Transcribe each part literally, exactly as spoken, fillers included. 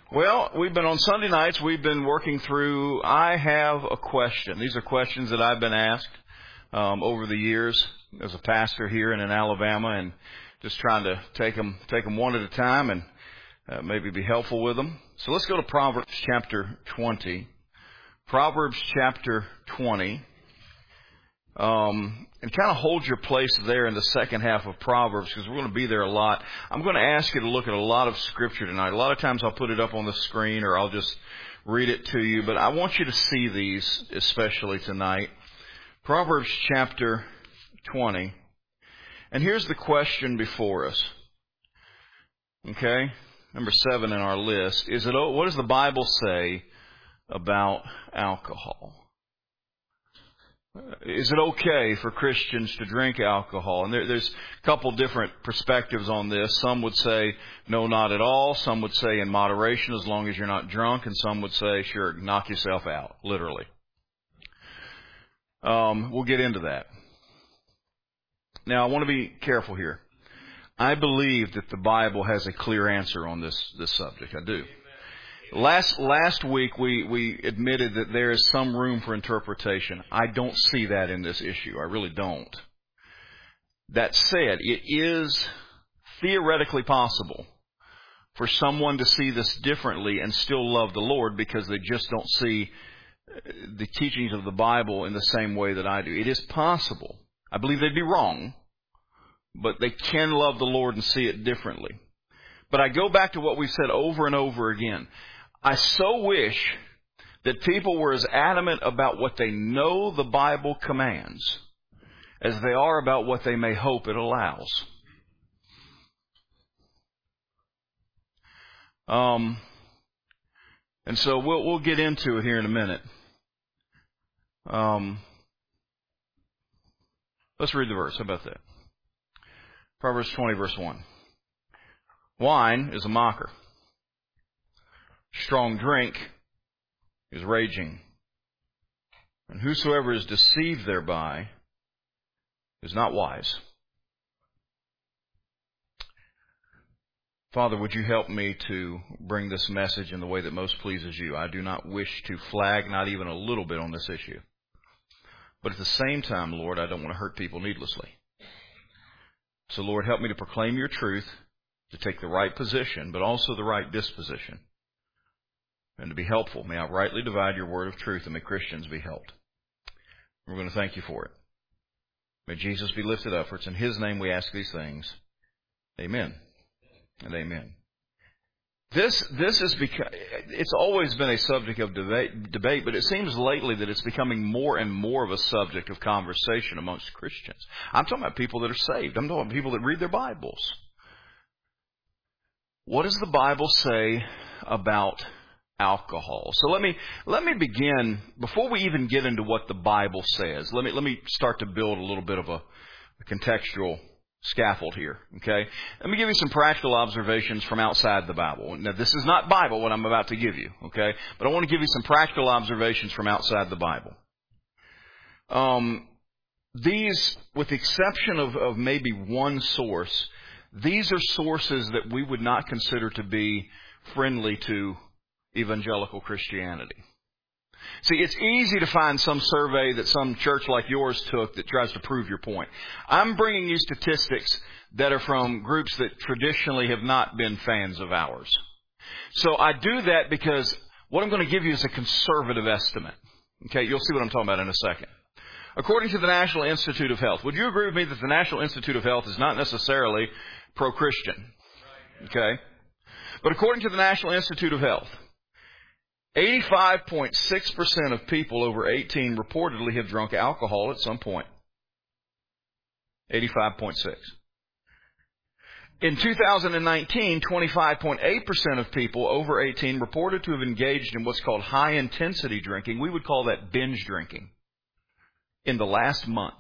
Well, we've been on Sunday nights, we've been working through, I have a question. These are questions that I've been asked um, over the years as a pastor here and in Alabama, and just trying to take them, take them one at a time and uh, maybe be helpful with them. So let's go to Proverbs chapter twenty. Proverbs chapter twenty. Um, and kind of hold your place there in the second half of Proverbs, because we're going to be there a lot. I'm going to ask you to look at a lot of Scripture tonight. A lot of times I'll put it up on the screen or I'll just read it to you, but I want you to see these, especially tonight. Proverbs chapter twenty. And here's the question before us. Okay? Number seven in our list. Is it, what does the Bible say about alcohol? Is it okay for Christians to drink alcohol? And there, there's a couple different perspectives on this. Some would say, no, not at all. Some would say in moderation, as long as you're not drunk. And some would say, sure, knock yourself out, literally. Um, we'll get into that. Now, I want to be careful here. I believe that the Bible has a clear answer on this, this subject. I do. Last last week we, we admitted that there is some room for interpretation. I don't see that in this issue. I really don't. That said, it is theoretically possible for someone to see this differently and still love the Lord because they just don't see the teachings of the Bible in the same way that I do. It is possible. I believe they'd be wrong, but they can love the Lord and see it differently. But I go back to what we've said over and over again. I so wish that people were as adamant about what they know the Bible commands as they are about what they may hope it allows. Um, and so we'll we'll get into it here in a minute. Um, let's read the verse. How about that? Proverbs twenty, verse one. Wine is a mocker. Strong drink is raging. And whosoever is deceived thereby is not wise. Father, would you help me to bring this message in the way that most pleases you? I do not wish to flag, not even a little bit, on this issue. But at the same time, Lord, I don't want to hurt people needlessly. So, Lord, help me to proclaim your truth, to take the right position, but also the right disposition. And to be helpful, may I rightly divide your word of truth, and may Christians be helped. We're going to thank you for it. May Jesus be lifted up, for it's in his name we ask these things. Amen and amen. This this is because it's always been a subject of debate, debate, but it seems lately that it's becoming more and more of a subject of conversation amongst Christians. I'm talking about people that are saved. I'm talking about people that read their Bibles. What does the Bible say about alcohol? So let me let me begin before we even get into what the Bible says. Let me let me start to build a little bit of a, a contextual scaffold here. Okay, let me give you some practical observations from outside the Bible. Now, this is not Bible what I'm about to give you. Okay, but I want to give you some practical observations from outside the Bible. Um, these, with the exception of, of maybe one source, these are sources that we would not consider to be friendly to evangelical Christianity. See, it's easy to find some survey that some church like yours took that tries to prove your point. I'm bringing you statistics that are from groups that traditionally have not been fans of ours. So I do that because what I'm going to give you is a conservative estimate. Okay, you'll see what I'm talking about in a second. According to the National Institute of Health, would you agree with me that the National Institute of Health is not necessarily pro-Christian? Okay? But according to the National Institute of Health, eighty-five point six percent of people over eighteen reportedly have drunk alcohol at some point. eighty-five point six. In two thousand nineteen, twenty-five point eight percent of people over eighteen reported to have engaged in what's called high-intensity drinking. We would call that binge drinking in the last month.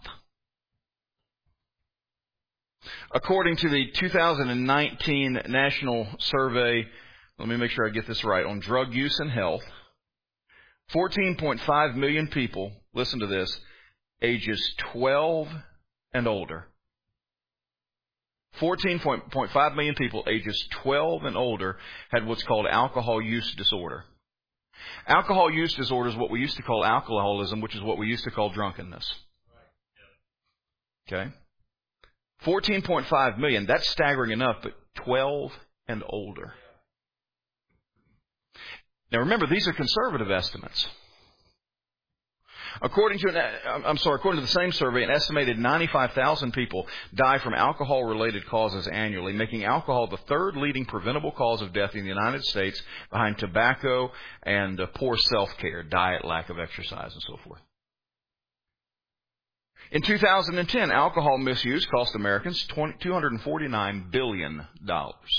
According to the two thousand nineteen National Survey, let me make sure I get this right, on drug use and health, fourteen point five million people, listen to this, ages twelve and older, fourteen point five million people ages twelve and older had what's called alcohol use disorder. Alcohol use disorder is what we used to call alcoholism, which is what we used to call drunkenness. Okay? fourteen point five million, that's staggering enough, but twelve and older. Now remember, these are conservative estimates. According to, an, I'm sorry, according to the same survey, an estimated ninety-five thousand people die from alcohol-related causes annually, making alcohol the third leading preventable cause of death in the United States behind tobacco and uh, poor self-care, diet, lack of exercise, and so forth. In two thousand ten, alcohol misuse cost Americans two hundred forty-nine billion dollars.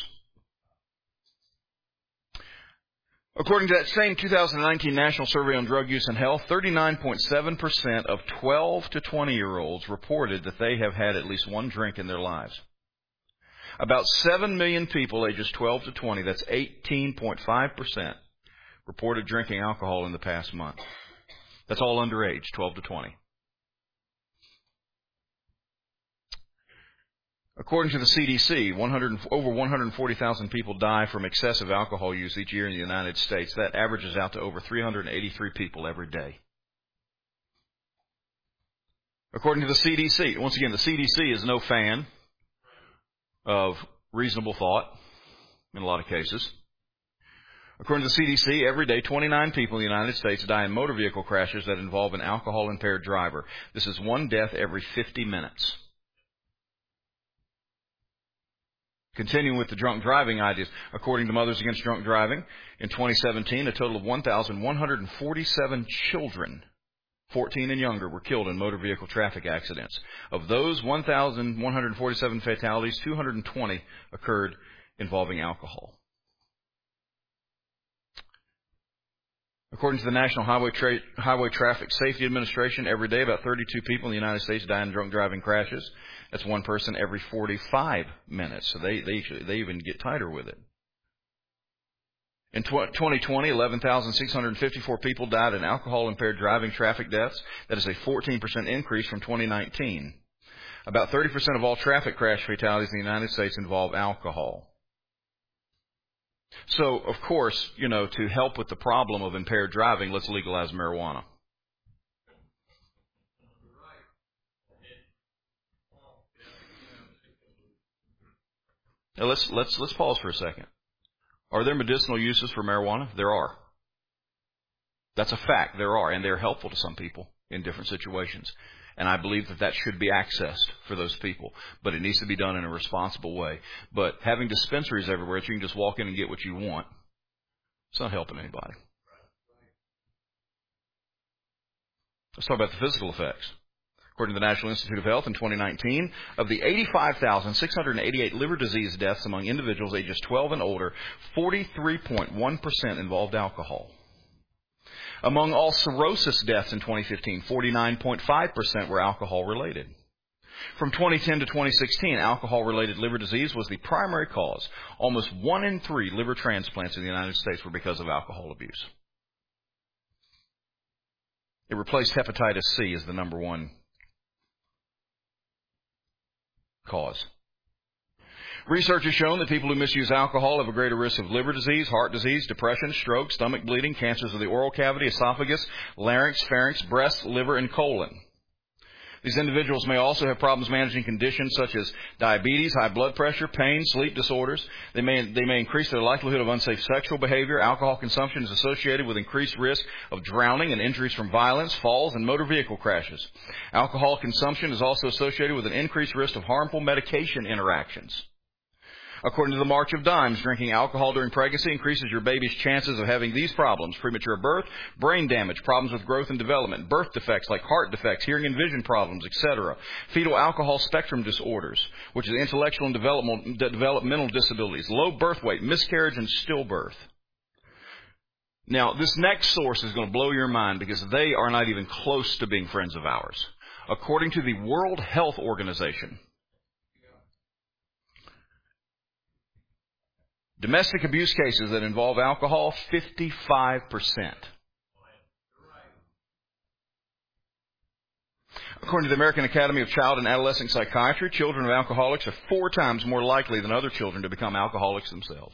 According to that same two thousand nineteen National Survey on Drug Use and Health, thirty-nine point seven percent of twelve to twenty-year-olds reported that they have had at least one drink in their lives. About seven million people ages twelve to twenty, that's eighteen point five percent, reported drinking alcohol in the past month. That's all underage, twelve to twenty. According to the C D C, one hundred, over one hundred forty thousand people die from excessive alcohol use each year in the United States. That averages out to over three hundred eighty-three people every day. According to the C D C, once again, the C D C is no fan of reasonable thought in a lot of cases. According to the C D C, every day twenty-nine people in the United States die in motor vehicle crashes that involve an alcohol-impaired driver. This is one death every fifty minutes. Continuing with the drunk driving ideas, according to Mothers Against Drunk Driving, in twenty seventeen, a total of one thousand one hundred forty-seven children, fourteen and younger, were killed in motor vehicle traffic accidents. Of those one thousand one hundred forty-seven fatalities, two hundred twenty occurred involving alcohol. According to the National Highway, Tra- Highway Traffic Safety Administration, every day about thirty-two people in the United States die in drunk driving crashes. That's one person every forty-five minutes. So they they, they even get tighter with it. In twenty twenty, eleven thousand six hundred fifty-four people died in alcohol-impaired driving traffic deaths. That is a fourteen percent increase from twenty nineteen. About thirty percent of all traffic crash fatalities in the United States involve alcohol. So, of course, you know, to help with the problem of impaired driving, let's legalize marijuana. Now let's let's let's pause for a second. Are there medicinal uses for marijuana? There are. That's a fact. There are, and they're helpful to some people in different situations. And I believe that that should be accessed for those people. But it needs to be done in a responsible way. But having dispensaries everywhere that you can just walk in and get what you want, it's not helping anybody. Let's talk about the physical effects. According to the National Institute of Health in twenty nineteen, of the eighty-five thousand six hundred eighty-eight liver disease deaths among individuals ages twelve and older, forty-three point one percent involved alcohol. Among all cirrhosis deaths in twenty fifteen, forty-nine point five percent were alcohol-related. From twenty ten to twenty sixteen, alcohol-related liver disease was the primary cause. Almost one in three liver transplants in the United States were because of alcohol abuse. It replaced hepatitis C as the number one cause. Research has shown that people who misuse alcohol have a greater risk of liver disease, heart disease, depression, stroke, stomach bleeding, cancers of the oral cavity, esophagus, larynx, pharynx, breast, liver, and colon. These individuals may also have problems managing conditions such as diabetes, high blood pressure, pain, sleep disorders. They may, they may increase their likelihood of unsafe sexual behavior. Alcohol consumption is associated with increased risk of drowning and injuries from violence, falls, and motor vehicle crashes. Alcohol consumption is also associated with an increased risk of harmful medication interactions. According to the March of Dimes, drinking alcohol during pregnancy increases your baby's chances of having these problems: premature birth, brain damage, problems with growth and development, birth defects like heart defects, hearing and vision problems, et cetera, fetal alcohol spectrum disorders, which is intellectual and developmental disabilities, low birth weight, miscarriage, and stillbirth. Now, this next source is going to blow your mind because they are not even close to being friends of ours. According to the World Health Organization, domestic abuse cases that involve alcohol, fifty-five percent. According to the American Academy of Child and Adolescent Psychiatry, children of alcoholics are four times more likely than other children to become alcoholics themselves.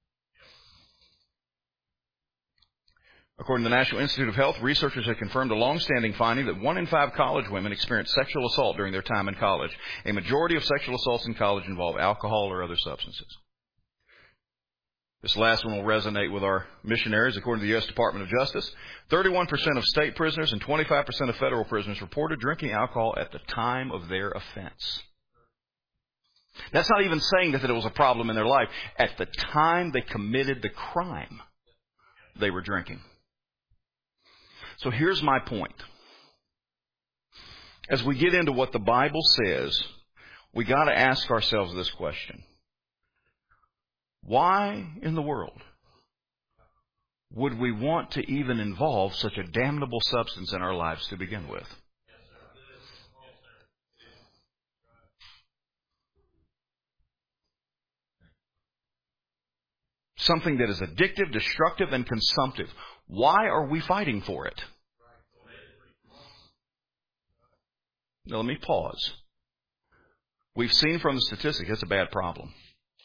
According to the National Institute of Health, researchers have confirmed a long-standing finding that one in five college women experience sexual assault during their time in college. A majority of sexual assaults in college involve alcohol or other substances. This last one will resonate with our missionaries. According to the U S Department of Justice, thirty-one percent of state prisoners and twenty-five percent of federal prisoners reported drinking alcohol at the time of their offense. That's not even saying that it was a problem in their life. At the time they committed the crime, they were drinking. So here's my point. As we get into what the Bible says, we got to ask ourselves this question. Why in the world would we want to even involve such a damnable substance in our lives to begin with? Something that is addictive, destructive, and consumptive. Why are we fighting for it? Now, let me pause. We've seen from the statistics it's a bad problem.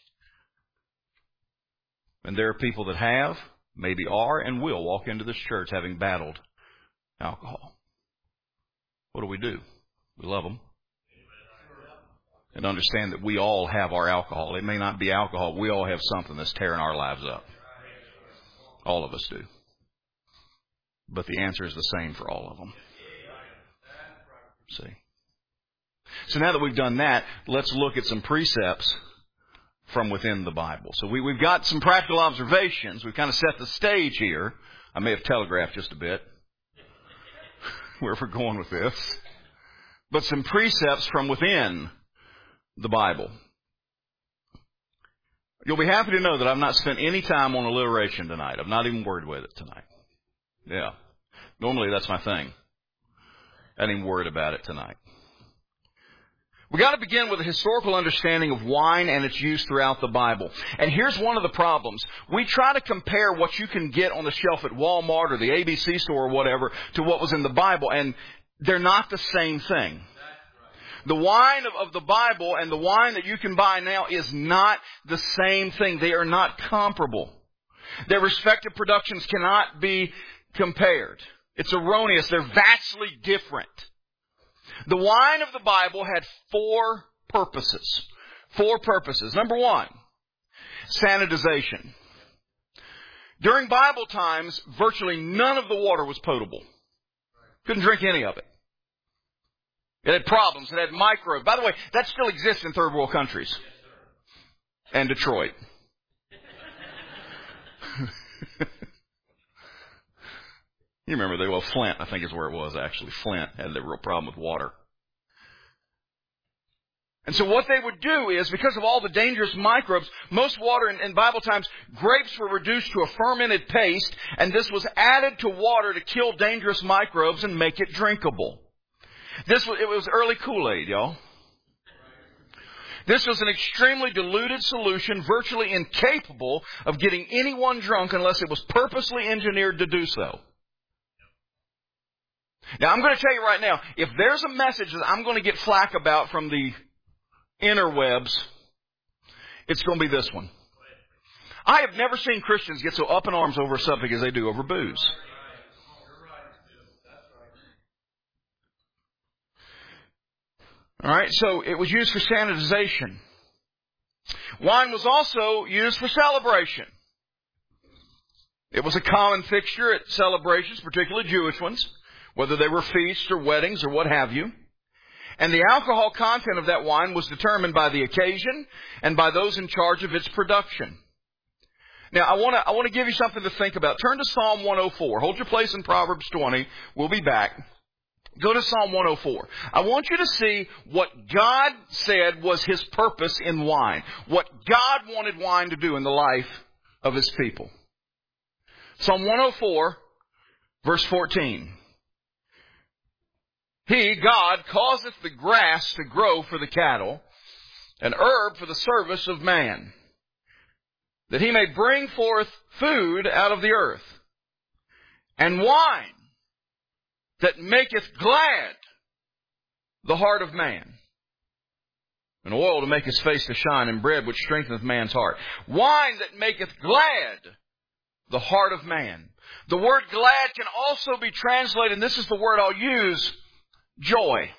And there are people that have, maybe are, and will walk into this church having battled alcohol. What do we do? We love them. And understand that we all have our alcohol. It may not be alcohol. We all have something that's tearing our lives up. All of us do. But the answer is the same for all of them. See? So now that we've done that, let's look at some precepts from within the Bible. So we, we've got some practical observations. We've kind of set the stage here. I may have telegraphed just a bit where we're going with this. But some precepts from within the Bible. You'll be happy to know that I've not spent any time on alliteration tonight. I've not even worried with it tonight. Yeah. Normally that's my thing. I ain't even worried about it tonight. We've got to begin with a historical understanding of wine and its use throughout the Bible. And here's one of the problems. We try to compare what you can get on the shelf at Walmart or the A B C store or whatever to what was in the Bible, and they're not the same thing. The wine of, of the Bible and the wine that you can buy now is not the same thing. They are not comparable. Their respective productions cannot be compared. It's erroneous. They're vastly different. The wine of the Bible had four purposes. Four purposes. Number one, sanitization. During Bible times, virtually none of the water was potable. Couldn't drink any of it. It had problems. It had microbes. By the way, that still exists in third world countries. And Detroit. You remember, they, well, Flint, I think is where it was actually. Flint had a real problem with water. And so what they would do is, because of all the dangerous microbes, most water in, in Bible times, grapes were reduced to a fermented paste, and this was added to water to kill dangerous microbes and make it drinkable. This was, it was early Kool-Aid, y'all. This was an extremely diluted solution, virtually incapable of getting anyone drunk unless it was purposely engineered to do so. Now, I'm going to tell you right now, if there's a message that I'm going to get flack about from the interwebs, it's going to be this one. I have never seen Christians get so up in arms over a subject as they do over booze. All right, so it was used for sanitization. Wine was also used for celebration. It was a common fixture at celebrations, particularly Jewish ones, whether they were feasts or weddings or what have you. And the alcohol content of that wine was determined by the occasion and by those in charge of its production. Now, I want to I want to give you something to think about. Turn to Psalm one oh four. Hold your place in Proverbs twenty. We'll be back. Go to Psalm one oh four. I want you to see what God said was His purpose in wine. What God wanted wine to do in the life of His people. Psalm one oh four, verse fourteen. He, God, causeth the grass to grow for the cattle, and herb for the service of man, that he may bring forth food out of the earth, and wine that maketh glad the heart of man, and oil to make his face to shine, and bread which strengtheneth man's heart. Wine that maketh glad the heart of man. The word glad can also be translated, and this is the word I'll use, joy.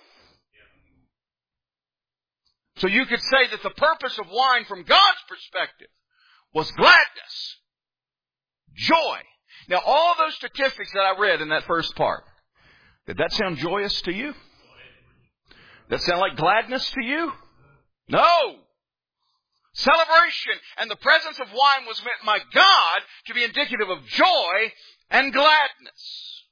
So you could say that the purpose of wine from God's perspective was gladness, joy. Now, all those statistics that I read in that first part, did that sound joyous to you? Did that sound like gladness to you? No. Celebration and the presence of wine was meant by God to be indicative of joy and gladness.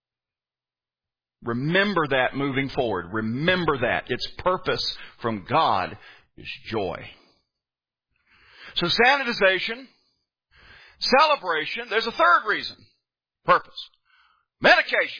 Remember that moving forward. Remember that. Its purpose from God is joy. So sanitization, celebration, there's a third reason. Purpose. Medication.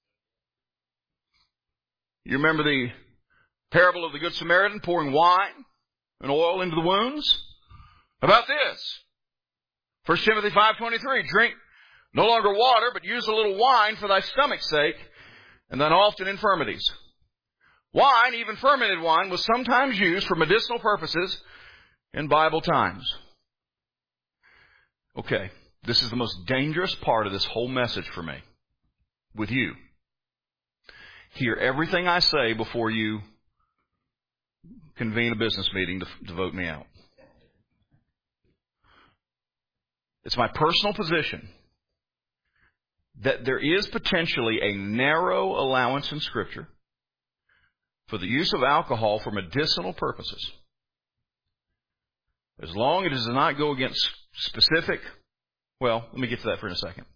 You remember the parable of the Good Samaritan pouring wine and oil into the wounds? How about this? First Timothy five twenty-three, drink no longer water, but use a little wine for thy stomach's sake, and thine often infirmities. Wine, even fermented wine, was sometimes used for medicinal purposes in Bible times. Okay, this is the most dangerous part of this whole message for me. With you. Hear everything I say before you convene a business meeting to, to vote me out. It's my personal position that there is potentially a narrow allowance in Scripture for the use of alcohol for medicinal purposes, as long as it does not go against specific, well, let me get to that for in a second.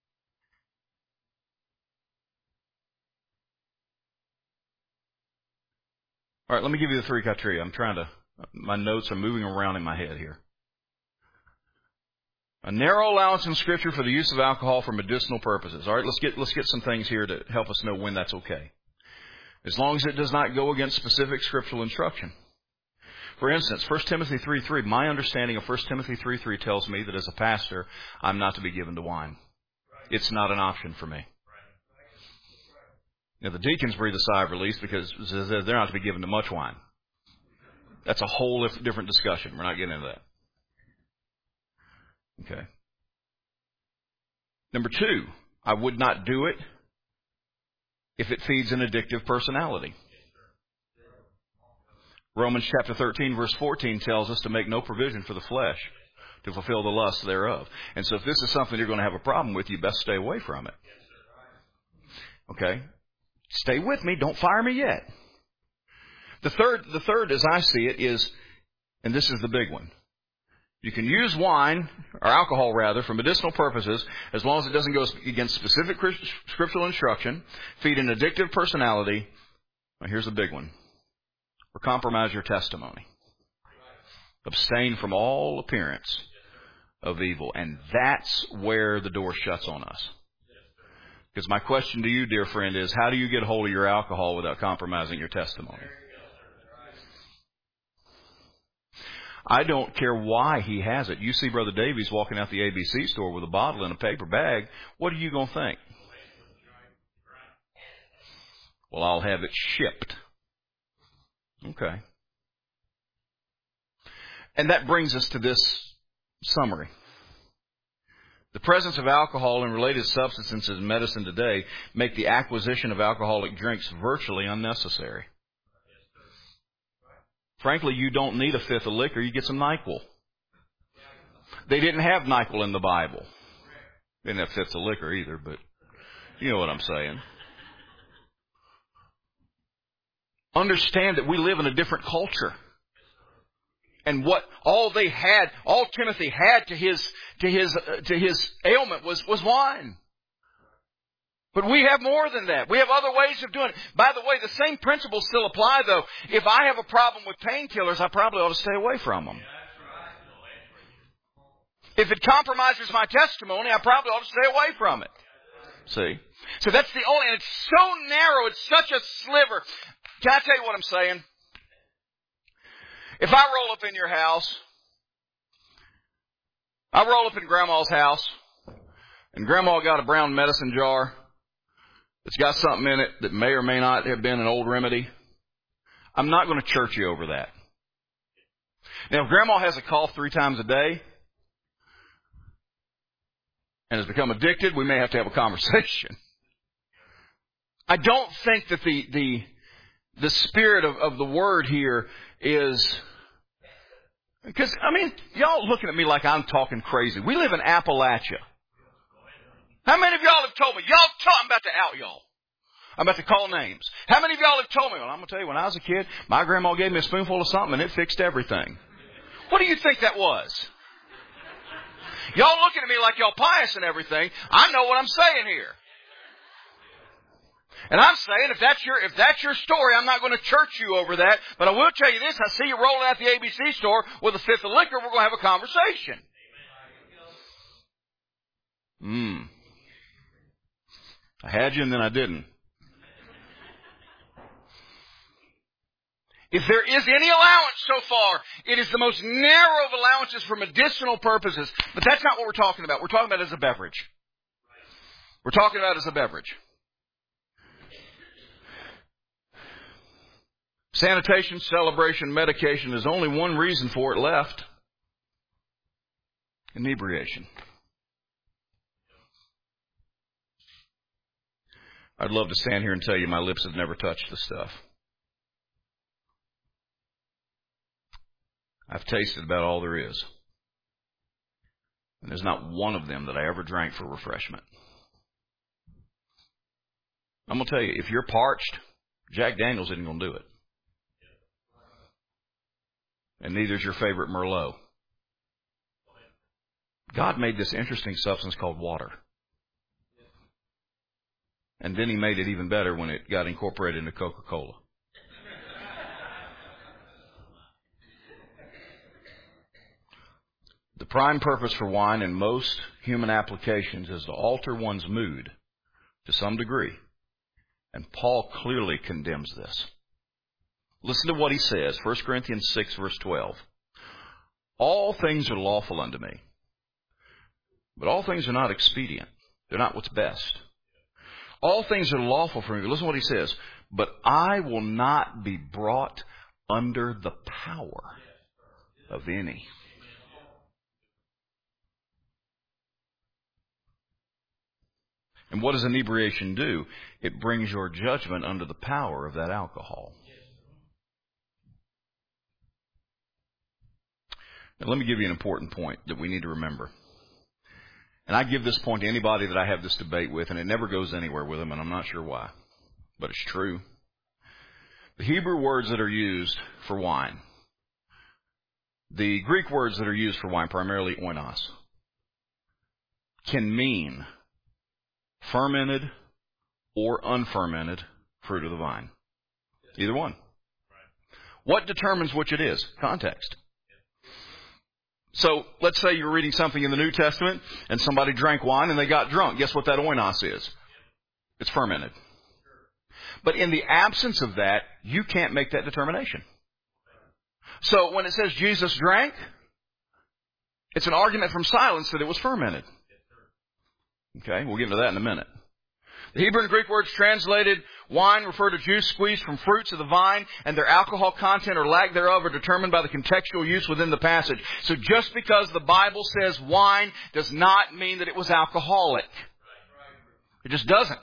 All right, let me give you the three criteria. I'm trying to, my notes are moving around in my head here. A narrow allowance in Scripture for the use of alcohol for medicinal purposes. All right, let's get let's get some things here to help us know when that's okay. As long as it does not go against specific scriptural instruction. For instance, First Timothy three three, my understanding of First Timothy three three tells me that as a pastor, I'm not to be given to wine. It's not an option for me. Now, the deacons breathe a sigh of relief because they're not to be given to much wine. That's a whole different discussion. We're not getting into that. Okay. Number two, I would not do it if it feeds an addictive personality. Romans chapter thirteen, verse fourteen tells us to make no provision for the flesh to fulfill the lusts thereof. And so if this is something you're going to have a problem with, you best stay away from it. Okay? Stay with me. Don't fire me yet. The third, the third, as I see it, is, and this is the big one, you can use wine, or alcohol rather, for medicinal purposes as long as it doesn't go against specific scriptural instruction, feed an addictive personality. Now, here's the big one. Or compromise your testimony. Abstain from all appearance of evil. And that's where the door shuts on us. Because my question to you, dear friend, is how do you get hold of your alcohol without compromising your testimony? I don't care why he has it. You see Brother Davies walking out the A B C store with a bottle in a paper bag. What are you going to think? Well, I'll have it shipped. Okay. And that brings us to this summary. The presence of alcohol and related substances in medicine today make the acquisition of alcoholic drinks virtually unnecessary. Frankly, you don't need a fifth of liquor. You get some NyQuil. They didn't have NyQuil in the Bible. They didn't have fifths of liquor either, but you know what I'm saying. Understand that we live in a different culture. And what all they had, all Timothy had to his to his uh, to his ailment was was wine. But we have more than that. We have other ways of doing it. By the way, the same principles still apply, though. If I have a problem with painkillers, I probably ought to stay away from them. If it compromises my testimony, I probably ought to stay away from it. See? So that's the only, and it's so narrow, it's such a sliver. Can I tell you what I'm saying? If I roll up in your house, I roll up in Grandma's house, and Grandma got a brown medicine jar that's got something in it that may or may not have been an old remedy I'm not going to church you over that. Now, if Grandma has a cough three times a day and has become addicted, we may have to have a conversation. I don't think that the the the spirit of, of the word here is... Because, I mean, y'all looking at me like I'm talking crazy. We live in Appalachia. How many of y'all have told me, y'all tell, I'm about to out y'all. I'm about to call names. How many of y'all have told me, well, I'm going to tell you, when I was a kid, my grandma gave me a spoonful of something and it fixed everything. What do you think that was? Y'all looking at me like y'all pious and everything. I know what I'm saying here. And I'm saying, if that's your if that's your story, I'm not going to church you over that. But I will tell you this: I see you rolling out the A B C store with a fifth of liquor. We're going to have a conversation. Hmm. I had you, and then I didn't. If there is any allowance so far, it is the most narrow of allowances for medicinal purposes. But that's not what we're talking about. We're talking about it as a beverage. We're talking about it as a beverage. Sanitation, celebration, medication, there's only one reason for it left. Inebriation. I'd love to stand here and tell you my lips have never touched the stuff. I've tasted about all there is. And there's not one of them that I ever drank for refreshment. I'm going to tell you, if you're parched, Jack Daniels isn't going to do it. And neither is your favorite Merlot. God made this interesting substance called water. And then He made it even better when it got incorporated into Coca-Cola. The prime purpose for wine in most human applications is to alter one's mood to some degree. And Paul clearly condemns this. Listen to what he says, First Corinthians six, verse twelve. All things are lawful unto me, but all things are not expedient. They're not what's best. All things are lawful for me. But listen to what he says. But I will not be brought under the power of any. And what does inebriation do? It brings your judgment under the power of that alcohol. Now, let me give you an important point that we need to remember. And I give this point to anybody that I have this debate with, and it never goes anywhere with them, and I'm not sure why. But it's true. The Hebrew words that are used for wine, the Greek words that are used for wine, primarily oinos, can mean fermented or unfermented fruit of the vine. Either one. What determines which it is? Context. So let's say you're reading something in the New Testament and somebody drank wine and they got drunk. Guess what that oinos is? It's fermented. But in the absence of that, you can't make that determination. So when it says Jesus drank, it's an argument from silence that it was fermented. Okay, we'll get into that in a minute. The Hebrew and Greek words translated wine refer to juice squeezed from fruits of the vine, and their alcohol content or lack thereof are determined by the contextual use within the passage. So just because the Bible says wine does not mean that it was alcoholic. It just doesn't.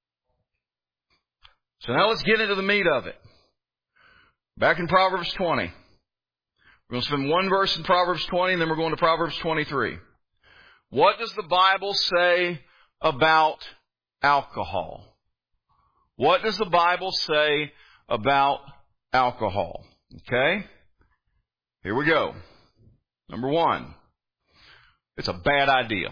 So now let's get into the meat of it. Back in Proverbs twenty. We're going to spend one verse in Proverbs twenty, and then we're going to Proverbs twenty-three. What does the Bible say about alcohol? What does the Bible say about alcohol? Okay? Here we go. Number one, it's a bad idea.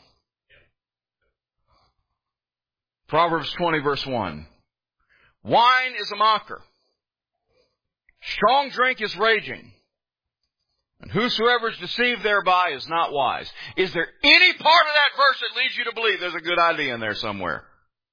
Proverbs twenty, verse one. Wine is a mocker. Strong drink is raging. And whosoever is deceived thereby is not wise. Is there any part of that verse that leads you to believe there's a good idea in there somewhere?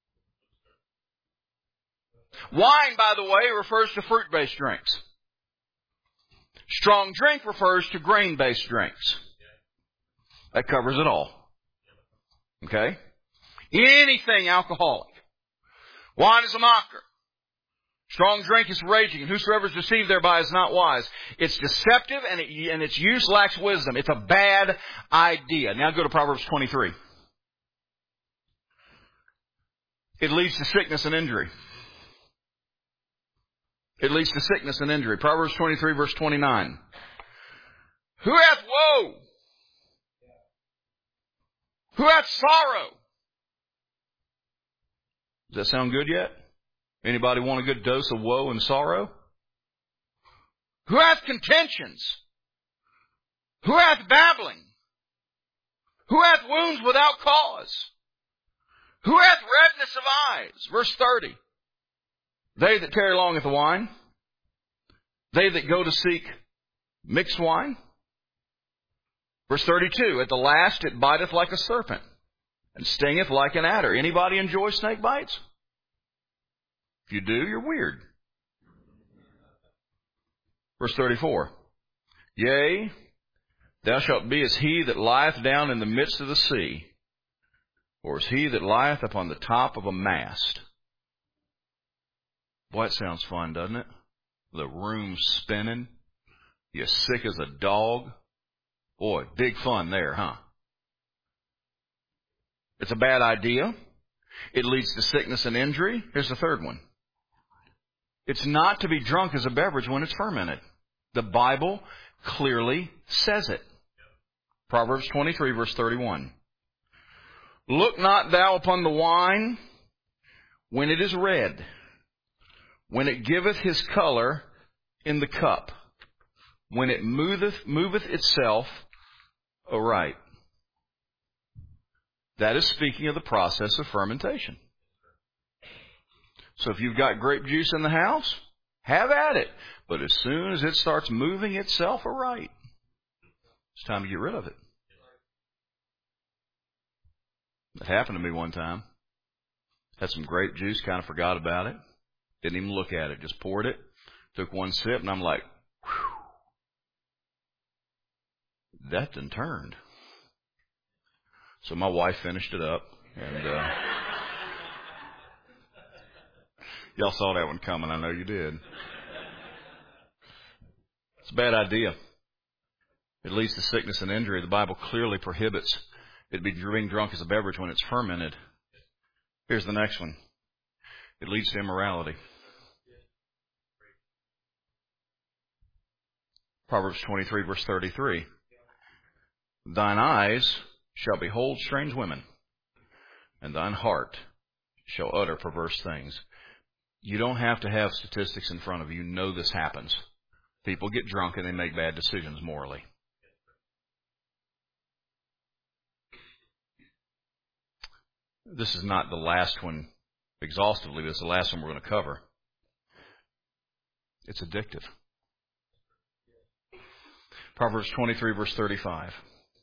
Wine, by the way, refers to fruit-based drinks. Strong drink refers to grain-based drinks. That covers it all. Okay? Anything alcoholic. Wine is a mocker. Strong drink is raging, and whosoever is deceived thereby is not wise. It's deceptive, and, it, and its use lacks wisdom. It's a bad idea. Now go to Proverbs twenty-three. It leads to sickness and injury. It leads to sickness and injury. Proverbs twenty-three, verse twenty-nine. Who hath woe? Who hath sorrow? Does that sound good yet? Anybody want a good dose of woe and sorrow? Who hath contentions? Who hath babbling? Who hath wounds without cause? Who hath redness of eyes? Verse thirty. They that tarry long at the wine. They that go to seek mixed wine. Verse thirty-two. At the last it biteth like a serpent, and stingeth like an adder. Anybody enjoy snake bites? If you do, you're weird. Verse thirty-four. Yea, thou shalt be as he that lieth down in the midst of the sea, or as he that lieth upon the top of a mast. Boy, it sounds fun, doesn't it? The room spinning. You're sick as a dog. Boy, big fun there, huh? It's a bad idea. It leads to sickness and injury. Here's the third one. It's not to be drunk as a beverage when it's fermented. The Bible clearly says it. Proverbs twenty-three, verse thirty-one. Look not thou upon the wine when it is red, when it giveth his color in the cup, when it moveth, moveth itself aright. That is speaking of the process of fermentation. So if you've got grape juice in the house, have at it. But as soon as it starts moving itself aright, it's time to get rid of it. It happened to me one time. Had some grape juice, kind of forgot about it. Didn't even look at it. Just poured it. Took one sip, and I'm like, whew, that done turned. So my wife finished it up, and uh, y'all saw that one coming. I know you did. It's a bad idea. It leads to sickness and injury. The Bible clearly prohibits it being drunk as a beverage when it's fermented. Here's the next one. It leads to immorality. Proverbs twenty-three, verse thirty-three. Thine eyes shall behold strange women, and thine heart shall utter perverse things. You don't have to have statistics in front of you. You know this happens. People get drunk and they make bad decisions morally. This is not the last one exhaustively. This is the last one we're going to cover. It's addictive. Proverbs twenty-three, verse thirty-five.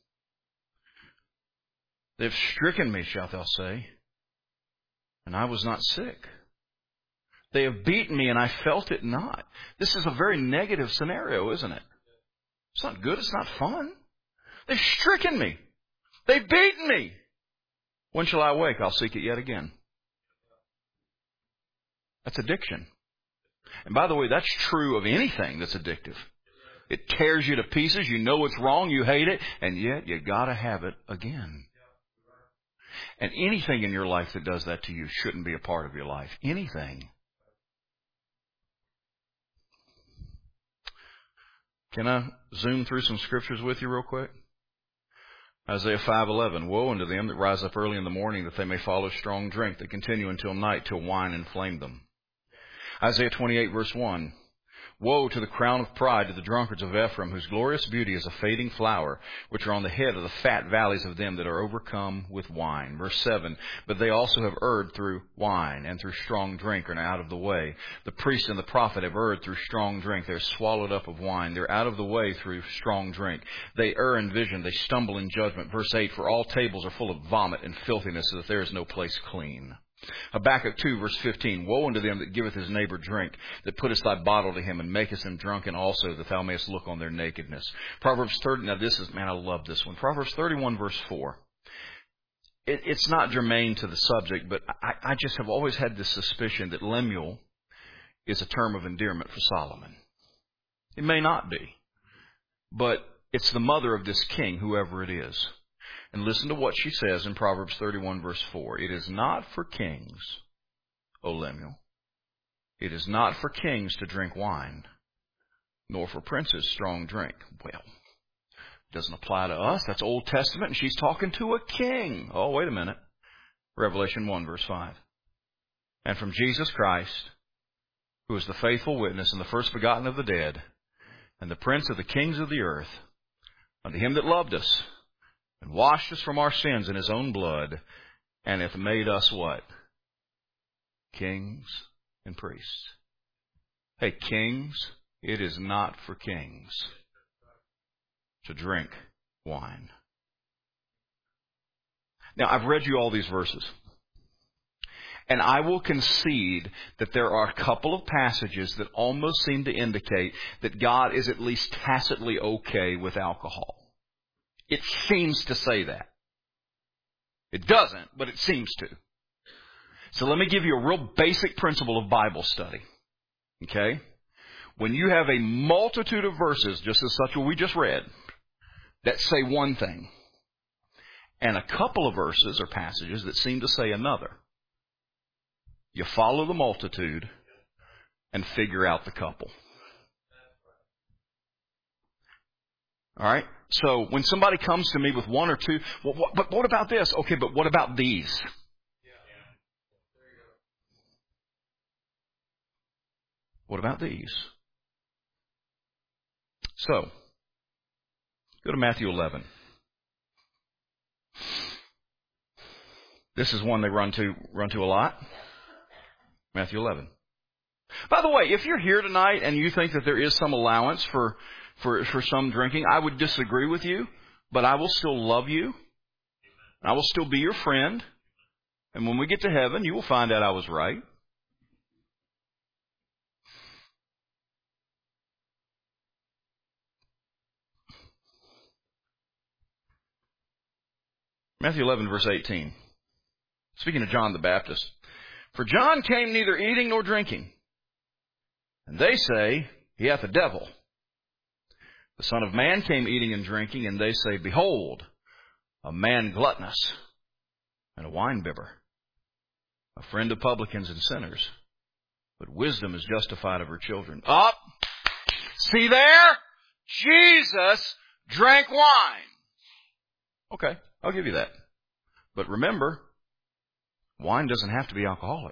They have stricken me, shalt thou say, and I was not sick. They have beaten me, and I felt it not. This is a very negative scenario, isn't it? It's not good. It's not fun. They've stricken me. They've beaten me. When shall I awake? I'll seek it yet again. That's addiction. And by the way, that's true of anything that's addictive. It tears you to pieces. You know it's wrong. You hate it. And yet you got to have it again. And anything in your life that does that to you shouldn't be a part of your life. Anything. Can I zoom through some scriptures with you real quick? Isaiah five eleven. Woe unto them that rise up early in the morning, that they may follow strong drink, that continue until night, till wine inflame them. Isaiah twenty-eight, verse one. Woe to the crown of pride, to the drunkards of Ephraim, whose glorious beauty is a fading flower, which are on the head of the fat valleys of them that are overcome with wine. Verse seven. But they also have erred through wine, and through strong drink are now out of the way. The priest and the prophet have erred through strong drink. They're swallowed up of wine. They're out of the way through strong drink. They err in vision. They stumble in judgment. Verse eight. For all tables are full of vomit and filthiness, so that there is no place clean. Habakkuk two, verse fifteen. Woe unto them that giveth his neighbor drink, that puttest thy bottle to him, and makest him drunken also, that thou mayest look on their nakedness. Proverbs thirty. Now this is, man, I love this one. Proverbs thirty-one, verse four. It, it's not germane to the subject, but I, I just have always had this suspicion that Lemuel is a term of endearment for Solomon. It may not be. But it's the mother of this king, whoever it is. And listen to what she says in Proverbs thirty-one, verse four. It is not for kings, O Lemuel. It is not for kings to drink wine, nor for princes strong drink. Well, it doesn't apply to us. That's Old Testament, and she's talking to a king. Oh, wait a minute. Revelation one, verse five. And from Jesus Christ, who is the faithful witness and the first begotten of the dead, and the prince of the kings of the earth, unto him that loved us, and washed us from our sins in his own blood, and hath made us what? Kings and priests. Hey, kings, it is not for kings to drink wine. Now, I've read you all these verses. And I will concede that there are a couple of passages that almost seem to indicate that God is at least tacitly okay with alcohol. It seems to say that. It doesn't, but it seems to. So let me give you a real basic principle of Bible study. Okay? When you have a multitude of verses, just as such what we just read, that say one thing, and a couple of verses or passages that seem to say another, you follow the multitude and figure out the couple. All right? So when somebody comes to me with one or two, well, what, but what about this? Okay, but what about these? What about these? So, go to Matthew eleven. This is one they run to run to a lot. Matthew eleven. By the way, if you're here tonight and you think that there is some allowance for, for, for some drinking, I would disagree with you, but I will still love you. I will still be your friend. And when we get to heaven, you will find out I was right. Matthew eleven, verse eighteen. Speaking of John the Baptist. For John came neither eating nor drinking, and they say he hath a devil. The Son of Man came eating and drinking, and they say, Behold, a man gluttonous and a winebibber, a friend of publicans and sinners. But wisdom is justified of her children. Up! See there? Jesus drank wine. Okay, I'll give you that. But remember, wine doesn't have to be alcoholic.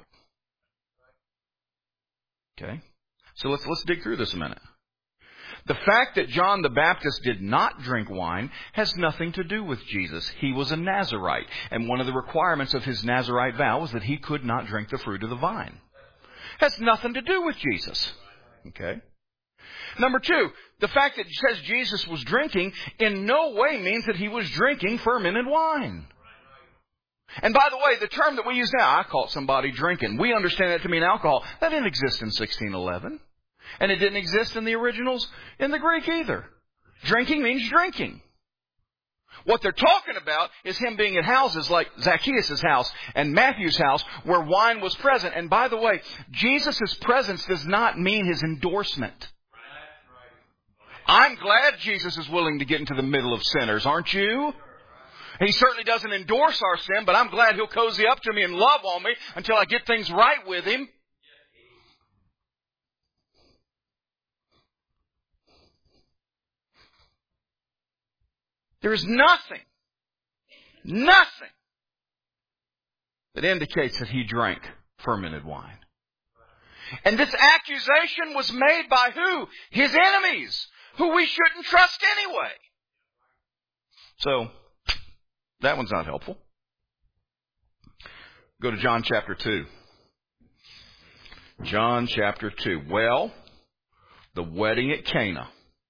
Okay? So let's let's dig through this a minute. The fact that John the Baptist did not drink wine has nothing to do with Jesus. He was a Nazirite, and one of the requirements of his Nazirite vow was that he could not drink the fruit of the vine. Has nothing to do with Jesus. Okay? Number two, the fact that it says Jesus was drinking in no way means that he was drinking fermented wine. And by the way, the term that we use now, I caught somebody drinking. We understand that to mean alcohol. That didn't exist in sixteen eleven. And it didn't exist in the originals in the Greek either. Drinking means drinking. What they're talking about is him being at houses like Zacchaeus' house and Matthew's house where wine was present. And by the way, Jesus' presence does not mean his endorsement. I'm glad Jesus is willing to get into the middle of sinners, aren't you? He certainly doesn't endorse our sin, but I'm glad he'll cozy up to me and love on me until I get things right with him. There is nothing, nothing that indicates that he drank fermented wine. And this accusation was made by who? His enemies, who we shouldn't trust anyway. So, that one's not helpful. Go to John chapter two. John chapter two. Well, the wedding at Cana.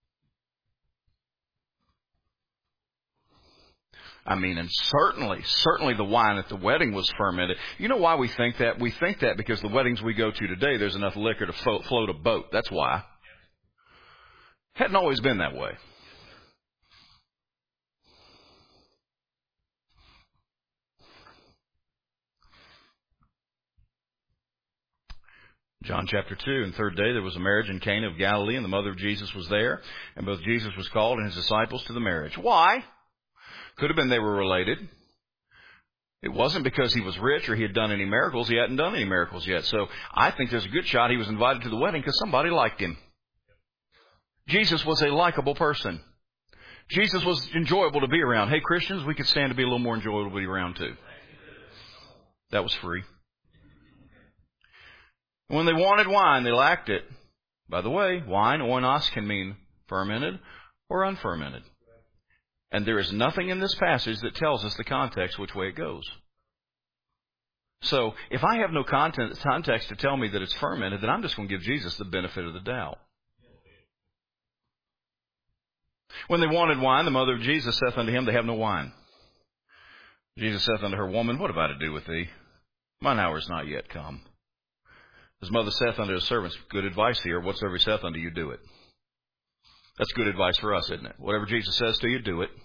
I mean, and certainly, certainly the wine at the wedding was fermented. You know why we think that? We think that because the weddings we go to today, there's enough liquor to float a boat. That's why. Hadn't always been that way. John chapter two, and third day there was a marriage in Cana of Galilee, and the mother of Jesus was there, and both Jesus was called and his disciples to the marriage. Why? Could have been they were related. It wasn't because he was rich or he had done any miracles. He hadn't done any miracles yet. So I think there's a good shot he was invited to the wedding because somebody liked him. Jesus was a likable person. Jesus was enjoyable to be around. Hey, Christians, we could stand to be a little more enjoyable to be around too. That was free. When they wanted wine, they lacked it. By the way, wine, oinos, can mean fermented or unfermented. And there is nothing in this passage that tells us the context which way it goes. So if I have no content, context to tell me that it's fermented, then I'm just going to give Jesus the benefit of the doubt. When they wanted wine, the mother of Jesus saith unto him, they have no wine. Jesus saith unto her, Woman, what have I to do with thee? Mine hour is not yet come. His mother saith unto his servants, good advice here, whatsoever he saith unto you, do it. That's good advice for us, isn't it? Whatever Jesus says to you, do it.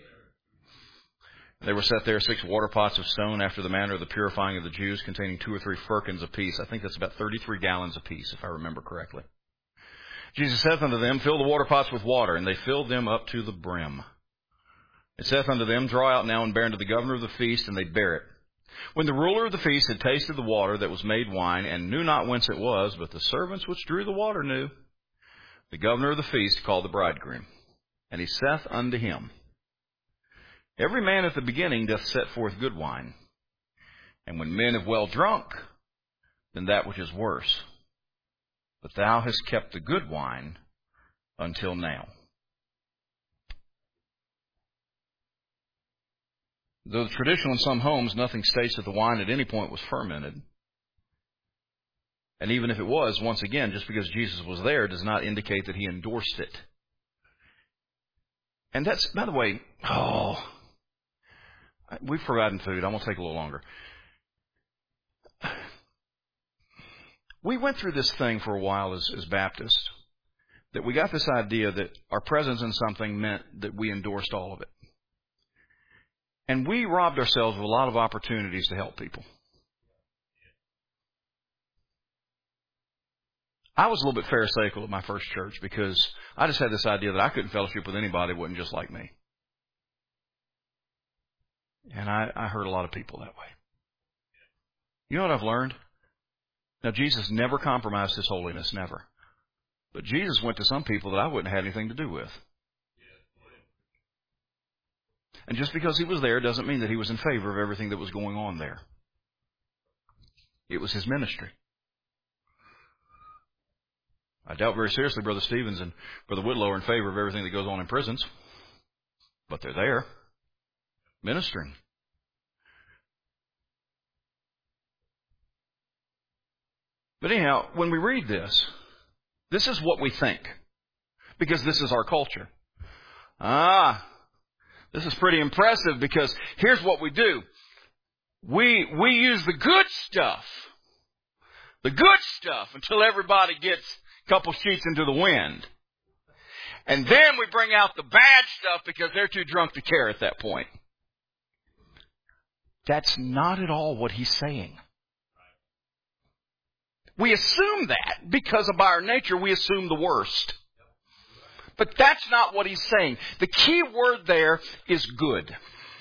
They were set there six water pots of stone after the manner of the purifying of the Jews, containing two or three firkins apiece. I think that's about thirty-three gallons apiece, if I remember correctly. Jesus saith unto them, fill the water pots with water, and they filled them up to the brim. It saith unto them, draw out now and bear unto the governor of the feast, and they bear it. When the ruler of the feast had tasted the water that was made wine, and knew not whence it was, but the servants which drew the water knew, the governor of the feast called the bridegroom. And he saith unto him, every man at the beginning doth set forth good wine, and when men have well drunk, then that which is worse. But thou hast kept the good wine until now. Though traditional in some homes, nothing states that the wine at any point was fermented. And even if it was, once again, just because Jesus was there does not indicate that he endorsed it. And that's, by the way, oh, we've forgotten food. I'm going to take a little longer. We went through this thing for a while as, as Baptists, that we got this idea that our presence in something meant that we endorsed all of it. And we robbed ourselves of a lot of opportunities to help people. I was a little bit pharisaical at my first church because I just had this idea that I couldn't fellowship with anybody that wasn't just like me. And I, I hurt a lot of people that way. You know what I've learned? Now, Jesus never compromised his holiness, never. But Jesus went to some people that I wouldn't have had anything to do with. And just because he was there doesn't mean that he was in favor of everything that was going on there. It was his ministry. I doubt very seriously Brother Stevens and Brother Whitlow are in favor of everything that goes on in prisons. But they're there, ministering. But anyhow, when we read this, this is what we think. Because this is our culture. Ah, this is pretty impressive because here's what we do. We, we use the good stuff. The good stuff until everybody gets a couple sheets into the wind. And then we bring out the bad stuff because they're too drunk to care at that point. That's not at all what he's saying. We assume that because of our nature, we assume the worst. But that's not what he's saying. The key word there is good.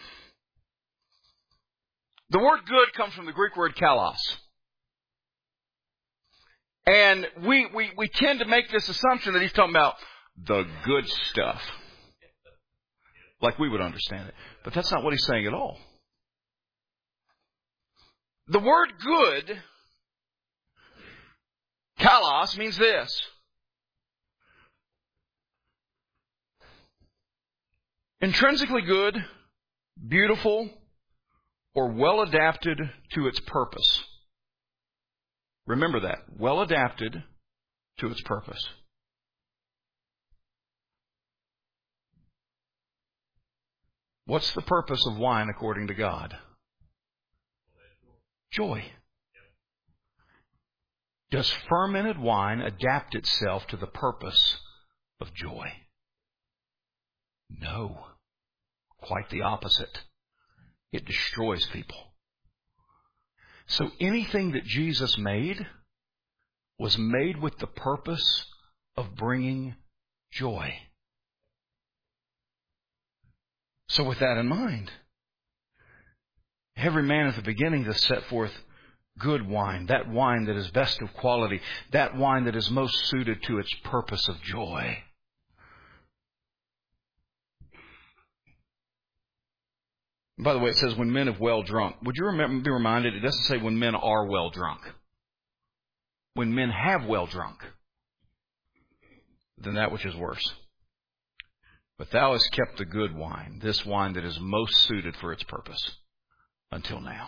The word good comes from the Greek word kalos. And we, we, we tend to make this assumption that he's talking about the good stuff. Like we would understand it. But that's not what he's saying at all. The word good, kalos, means this. Intrinsically good, beautiful, or well adapted to its purpose. Remember that. Well adapted to its purpose. What's the purpose of wine according to God? Joy. Does fermented wine adapt itself to the purpose of joy? No. Quite the opposite. It destroys people. So anything that Jesus made was made with the purpose of bringing joy. So with that in mind, every man at the beginning does set forth good wine, that wine that is best of quality, that wine that is most suited to its purpose of joy. By the way, it says when men have well drunk. Would you remember, be reminded, it doesn't say when men are well drunk. When men have well drunk, then that which is worse. But thou hast kept the good wine, this wine that is most suited for its purpose, until now.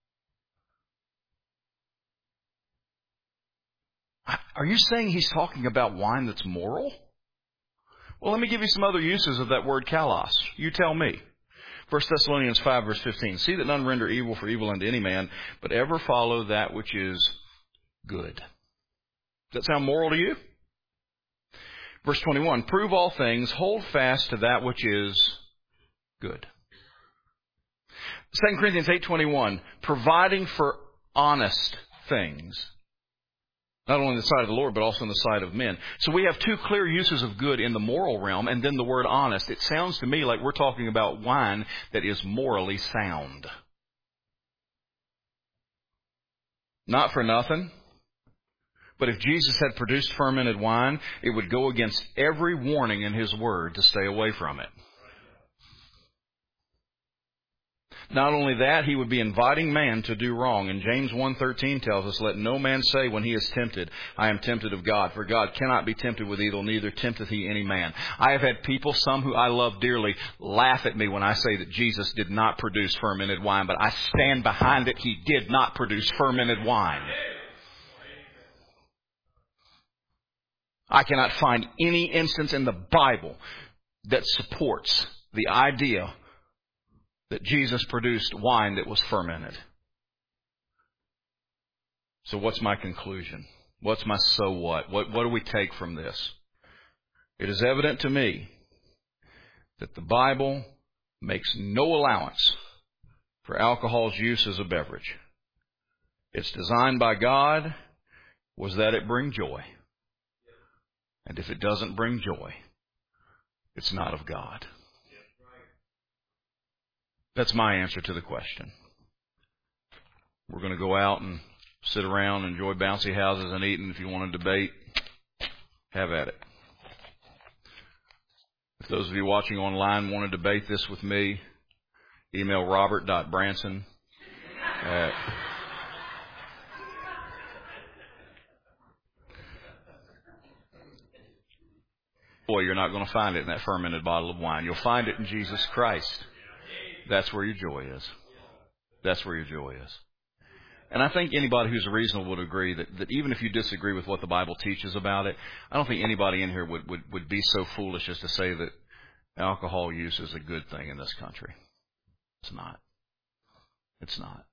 Are you saying he's talking about wine that's moral? Well, let me give you some other uses of that word kalos. You tell me. First Thessalonians five, verse fifteen. See that none render evil for evil unto any man, but ever follow that which is good. Does that sound moral to you? Verse twenty-one. Prove all things, hold fast to that which is good. Second Corinthians eight twenty-one. Providing for honest things. Not only in the sight of the Lord, but also in the sight of men. So we have two clear uses of good in the moral realm, and then the word honest. It sounds to me like we're talking about wine that is morally sound. Not for nothing, but if Jesus had produced fermented wine, it would go against every warning in His Word to stay away from it. Not only that, he would be inviting man to do wrong. And James one thirteen tells us, let no man say when he is tempted, I am tempted of God. For God cannot be tempted with evil, neither tempteth he any man. I have had people, some who I love dearly, laugh at me when I say that Jesus did not produce fermented wine. But I stand behind it. He did not produce fermented wine. I cannot find any instance in the Bible that supports the idea that Jesus produced wine that was fermented. So what's my conclusion? What's my so what? What, what do we take from this? It is evident to me that the Bible makes no allowance for alcohol's use as a beverage. It's designed by God was that it bring joy. And if it doesn't bring joy, it's not of God. That's my answer to the question. We're going to go out and sit around, enjoy bouncy houses and eat, and if you want to debate, have at it. If those of you watching online want to debate this with me, email robert dot branson at Boy, you're not going to find it in that fermented bottle of wine. You'll find it in Jesus Christ. That's where your joy is. That's where your joy is. And I think anybody who's reasonable would agree that, that even if you disagree with what the Bible teaches about it, I don't think anybody in here would, would, would be so foolish as to say that alcohol use is a good thing in this country. It's not. It's not.